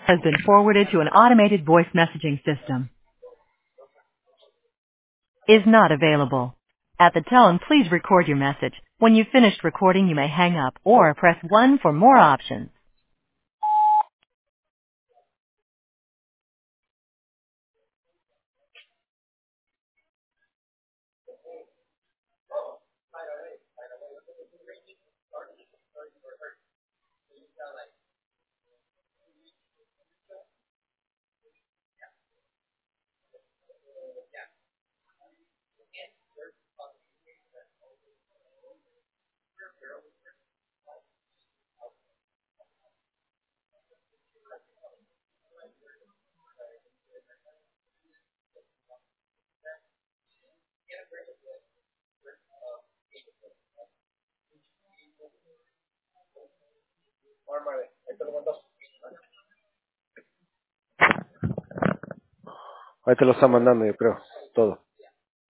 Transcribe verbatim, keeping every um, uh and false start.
has been forwarded to an automated voice messaging system. Is not available. At the tone, please record your message. When you've finished recording, you may hang up or press one for more options. Ahí te lo está mandando, yo creo, todo.